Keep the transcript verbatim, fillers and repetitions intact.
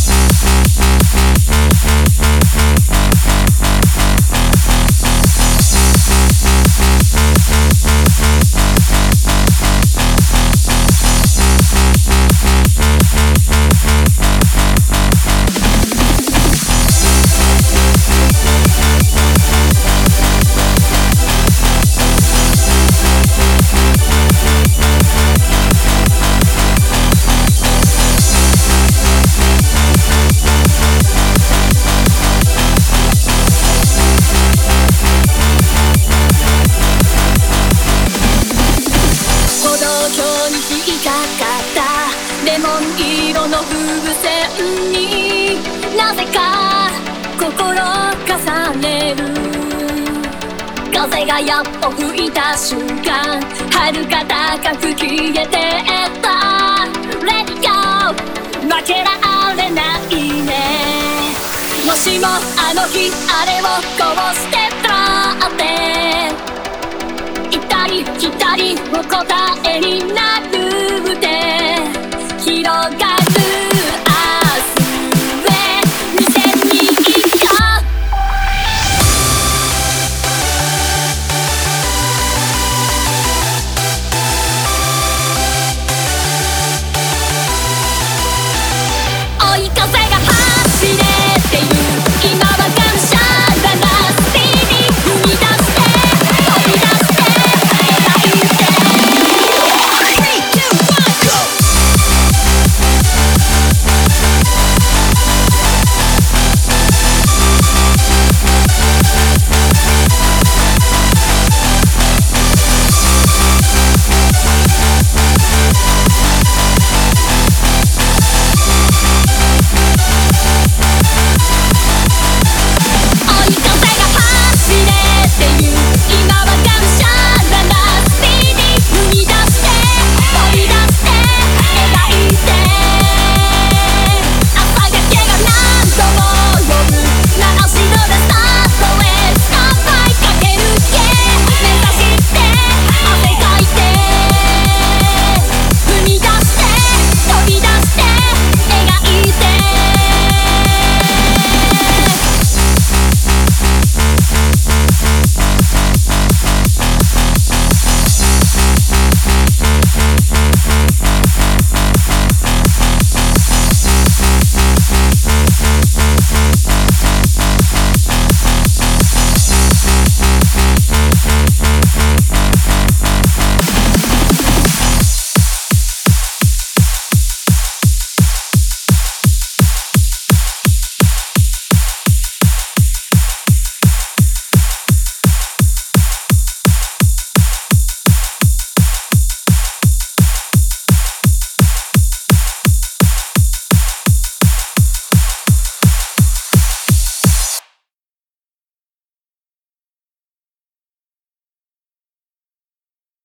レモン色の風船になぜか心重ねる。風がやっと吹いた瞬間、遥か高く消えてったレディゴー、負けられないね。もしもあの日あれをこうしてたらって、行ったり来たりの答えになる